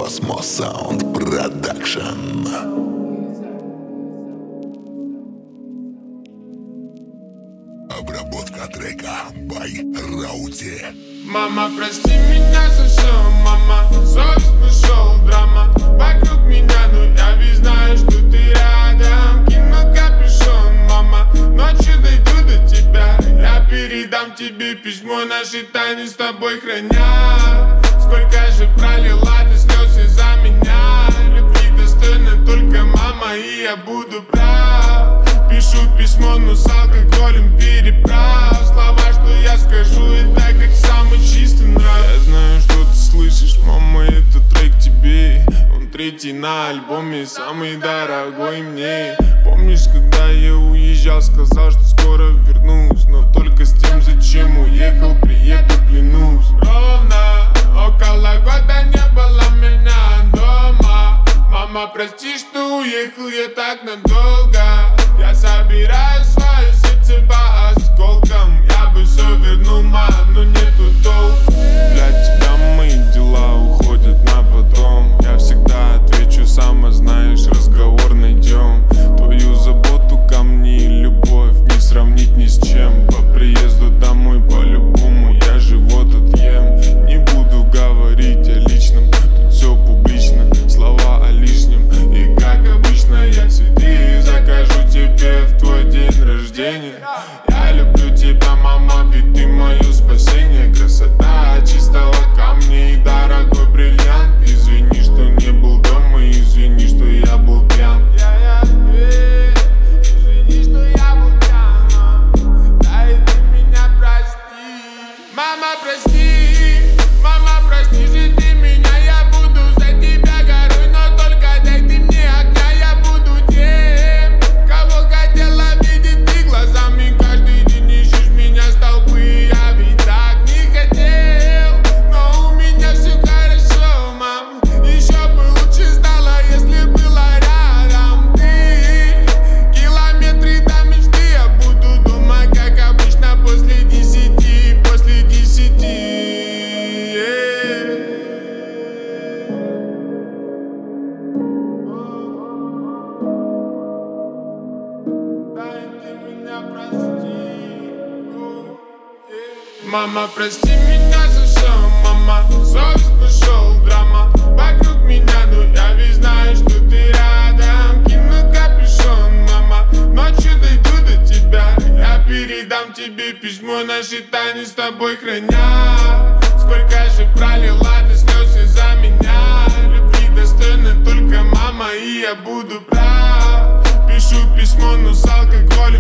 Cosmo Sound Production. Обработка трека by Раути. Мама, прости меня за все, мама. Совесть нашел, драма вокруг меня, но я ведь знаю, что ты рядом. Кину капюшон, мама, ночью дойду до тебя. Я передам тебе письмо, наши тайны с тобой храня. Сколько же пролила ты слез из-за меня. Любви достойна только мама, и я буду прав. Пишу письмо, но с алкоголем переправ. Слова, что я скажу, это как самый чистый нрав. Я знаю, что ты слышишь, мама, это трек тебе. Он третий на альбоме, самый дорогой мне. Помнишь, когда я уезжал, сказал, что скоро вернусь, но только с тем, зачем уехал, приеду, клянусь. Ровно около года не было меня дома. Мама, прости, что уехал я так надолго. Я собираю свое сердце по осколкам. Я бы все вернул, мам, но нету толку. Для тебя мои дела уходят на потом. Я всегда отвечу, сама знаешь, разговор найдем. Твою заботу ко мне и любовь не сравнить ни с чем. По приезду домой по-любому я живот отъем. Не буду говорить о личном, тут все публично. Слова о лишнем, и как обычно я цветы закажу тебе в твой день рождения. Я люблю тебя, мама, ведь ты мое спасение. Красота чистого камня и дорогой бриллиант. Извини, что не был дома, извини, что я был пьян. Извини, что я был пьян. Дай ты меня прости. Мама, прости же ты меня. Я буду за тебя горой, но только дай ты мне огня. Я буду тем, кого хотела видеть ты глазами. Каждый день ищешь меня с толпы. Я ведь так не хотел, но у меня все хорошо, мам. Еще бы лучше стало, если была рядом ты. Километры до мечты, я буду дома, как обычно, после 10. Мама, прости меня за все, мама. Совесть нашел, драма вокруг меня, но я ведь знаю, что ты рядом. Кину капюшон, мама, ночью дойду до тебя. Я передам тебе письмо, наши тайны с тобой храня. Сколько же пролила ты слез из-за меня. Любви достойна только мама, и я буду прав. Пишу письмо, но с алкоголем